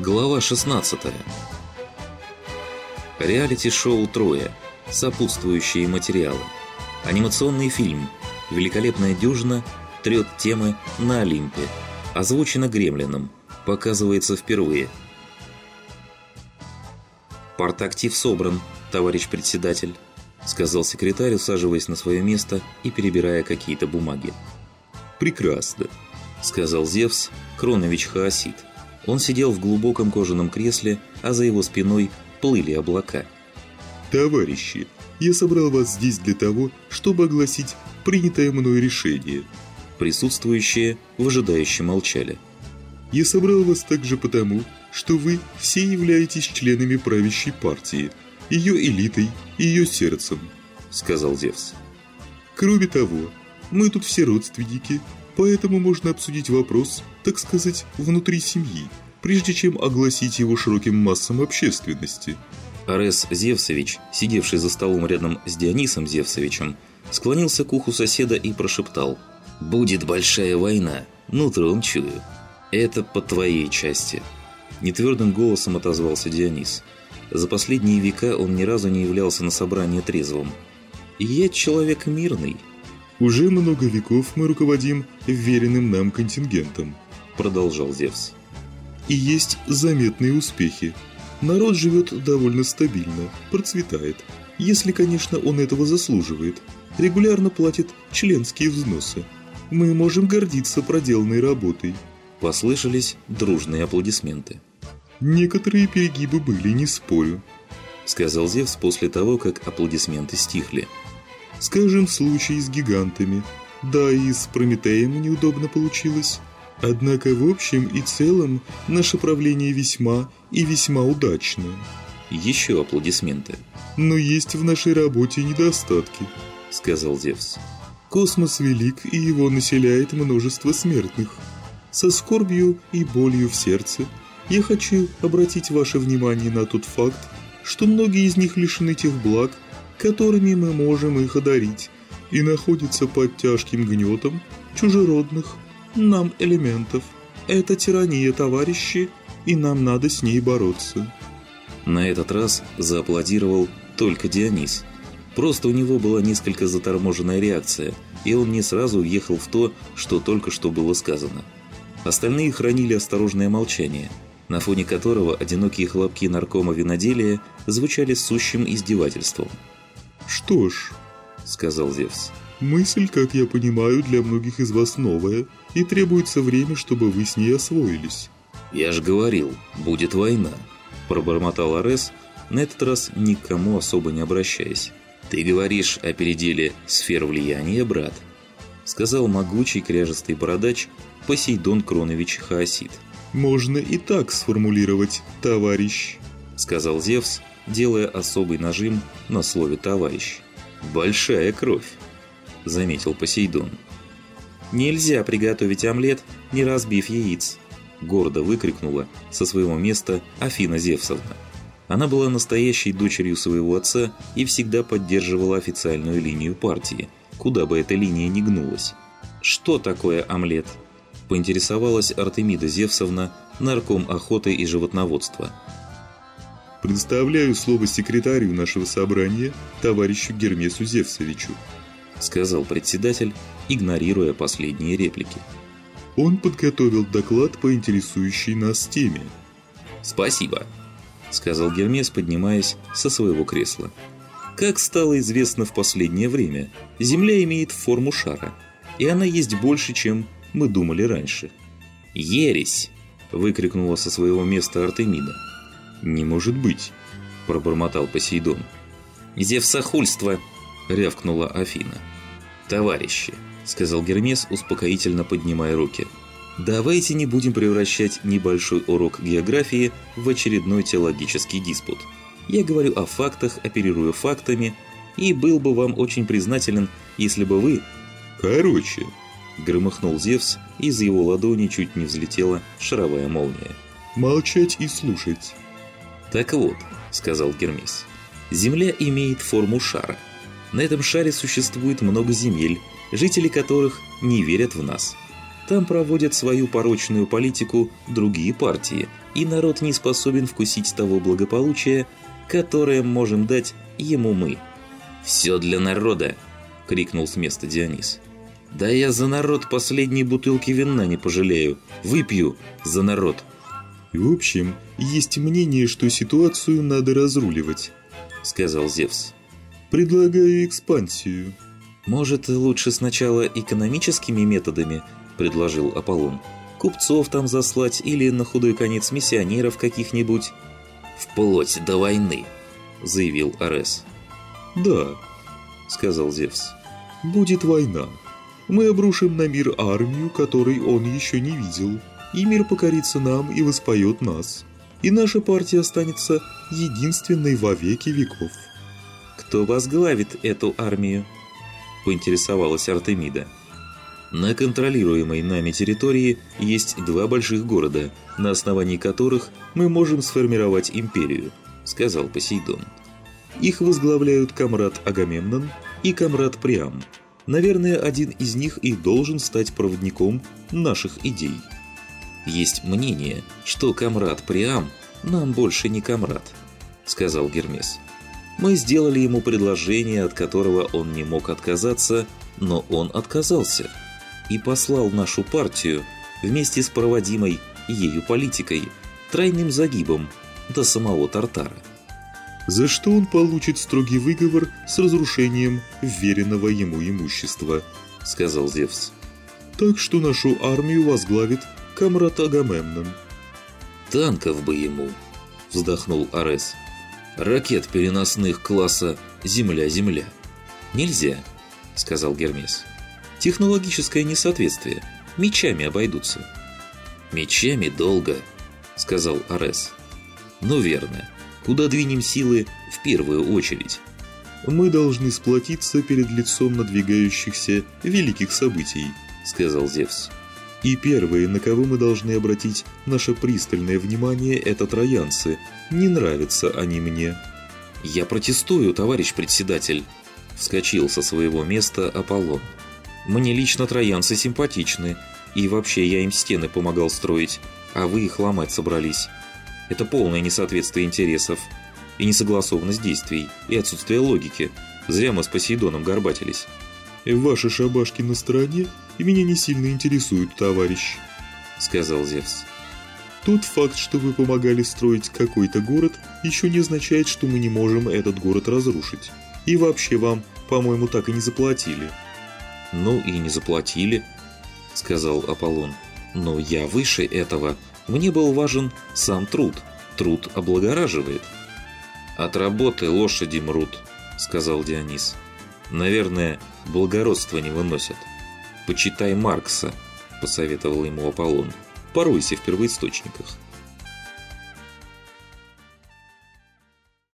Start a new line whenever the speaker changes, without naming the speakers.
Глава 16. Реалити-шоу «Трое». Сопутствующие материалы. Анимационный фильм «Великолепная дюжина» трет темы на Олимпе. Озвучено Гремлином. Показывается впервые. «Партактив собран, товарищ председатель», — сказал секретарь, усаживаясь на свое место и перебирая какие-то бумаги. «Прекрасно», — сказал Зевс Кронович Хаосид. Он сидел в глубоком кожаном кресле, а за его спиной плыли облака.
«Товарищи, я собрал вас здесь для того, чтобы огласить принятое мною решение».
Присутствующие выжидающе молчали.
«Я собрал вас также потому, что вы все являетесь членами правящей партии, ее элитой и ее сердцем», — сказал Зевс. «Кроме того, мы тут все родственники, поэтому можно обсудить вопрос, так сказать, внутри семьи, прежде чем огласить его широким массам общественности».
Арес Зевсович, сидевший за столом рядом с Дионисом Зевсовичем, склонился к уху соседа и прошептал: «Будет большая война, нутром чую. Это по твоей части». Нетвердым голосом отозвался Дионис. За последние века он ни разу не являлся на собрание трезвым. «Я человек мирный».
«Уже много веков мы руководим веренным нам контингентом», — продолжал Зевс. «И есть заметные успехи. Народ живет довольно стабильно, процветает, если, конечно, он этого заслуживает, регулярно платит членские взносы. Мы можем гордиться проделанной работой».
Послышались дружные аплодисменты.
«Некоторые перегибы были, не спорю», —
сказал Зевс после того, как аплодисменты стихли.
«Скажем, случай с гигантами. Да, и с Прометеем неудобно получилось. Однако в общем и целом наше правление весьма и весьма удачное».
Еще аплодисменты.
«Но есть в нашей работе недостатки», — сказал Зевс. «Космос велик, и его населяет множество смертных. Со скорбью и болью в сердце я хочу обратить ваше внимание на тот факт, что многие из них лишены тех благ, которыми мы можем их одарить, и находятся под тяжким гнетом чужеродных нам элементов. Это тирания, товарищи, и нам надо с ней бороться».
На этот раз зааплодировал только Дионис. Просто у него была несколько заторможенная реакция, и он не сразу въехал в то, что только что было сказано. Остальные хранили осторожное молчание, на фоне которого одинокие хлопки наркома виноделия звучали сущим издевательством.
«Что ж», — сказал Зевс, — «мысль, как я понимаю, для многих из вас новая, и требуется время, чтобы вы с ней освоились».
«Я же говорил, будет война», — пробормотал Арес, на этот раз ни к кому особо не обращаясь. «Ты говоришь о переделе сфер влияния, брат», — сказал могучий кряжестый бородач Посейдон Кронович Хаосид.
«Можно и так сформулировать, товарищ», —
сказал Зевс, делая особый нажим на слове «товарищ». «Большая кровь», — заметил Посейдон. «Нельзя приготовить омлет, не разбив яиц», — гордо выкрикнула со своего места Афина Зевсовна. Она была настоящей дочерью своего отца и всегда поддерживала официальную линию партии, куда бы эта линия ни гнулась. «Что такое омлет?» — поинтересовалась Артемида Зевсовна, нарком охоты и животноводства.
«Предоставляю слово секретарю нашего собрания, товарищу Гермесу Зевсовичу», — сказал председатель, игнорируя последние реплики. «Он подготовил доклад по интересующей нас теме».
«Спасибо», — сказал Гермес, поднимаясь со своего кресла. «Как стало известно в последнее время, Земля имеет форму шара, и она есть больше, чем мы думали раньше». «Ересь!» — выкрикнула со своего места Артемида.
«Не может быть!» — пробормотал Посейдон.
«Зевсохульство!» — рявкнула Афина. «Товарищи!» — сказал Гермес, успокоительно поднимая руки. «Давайте не будем превращать небольшой урок географии в очередной теологический диспут. Я говорю о фактах, оперирую фактами, и был бы вам очень признателен, если бы вы...»
«Короче!»
— громыхнул Зевс, и из его ладони чуть не взлетела шаровая молния.
«Молчать и слушать!»
«Так вот», — сказал Гермес, — «Земля имеет форму шара. На этом шаре существует много земель, жители которых не верят в нас. Там проводят свою порочную политику другие партии, и народ не способен вкусить того благополучия, которое можем дать ему мы. «Все для народа!» – крикнул с места Дионис. «Да я за народ последней бутылки вина не пожалею. Выпью за народ!»
«В общем, есть мнение, что ситуацию надо разруливать», – сказал Зевс. «Предлагаю экспансию».
«Может, лучше сначала экономическими методами?» – предложил Аполлон. «Купцов там заслать или, на худой конец, миссионеров каких-нибудь?» «Вплоть до войны», – заявил Арес.
«Да», – сказал Зевс. «Будет война. Мы обрушим на мир армию, которой он еще не видел, и мир покорится нам и воспоет нас. И наша партия останется единственной во веки веков».
«Кто возглавит эту армию?» – поинтересовалась Артемида. «На контролируемой нами территории есть 2 больших города, на основании которых мы можем сформировать империю», – сказал Посейдон. «Их возглавляют комрад Агамемнон и комрад Приам. Наверное, один из них и должен стать проводником наших идей». «Есть мнение, что комрад Приам нам больше не комрад», – сказал Гермес. «Мы сделали ему предложение, от которого он не мог отказаться, но он отказался и послал нашу партию вместе с проводимой ею политикой тройным загибом до самого Тартара».
«За что он получит строгий выговор с разрушением вверенного ему имущества», — сказал Зевс. «Так что нашу армию возглавит комрад Агамемнон».
«Танков бы ему», — вздохнул Арес. «Ракет переносных класса «Земля-Земля». «Нельзя», — сказал Гермес. «Технологическое несоответствие. Мечами обойдутся». «Мечами долго», — сказал Арес. «Ну верно. Куда двинем силы в первую очередь?»
«Мы должны сплотиться перед лицом надвигающихся великих событий», — сказал Зевс. «И первые, на кого мы должны обратить наше пристальное внимание, это троянцы. Не нравятся они мне».
«Я протестую, товарищ председатель», — вскочил со своего места Аполлон. «Мне лично троянцы симпатичны, и вообще я им стены помогал строить, а вы их ломать собрались. Это полное несоответствие интересов, и несогласованность действий, и отсутствие логики. Зря мы с Посейдоном горбатились».
«Ваши шабашки на стороне и меня не сильно интересуют, товарищ», — сказал Зевс. «Тот факт, что вы помогали строить какой-то город, еще не означает, что мы не можем этот город разрушить. И вообще вам, по-моему, так и не заплатили».
«Ну и не заплатили», — сказал Аполлон. «Но я выше этого. Мне был важен сам труд. Труд облагораживает». «От работы лошади мрут», — сказал Дионис. «Наверное, благородство не выносят». «Почитай Маркса», — посоветовал ему Аполлон. «Поройся в первоисточниках».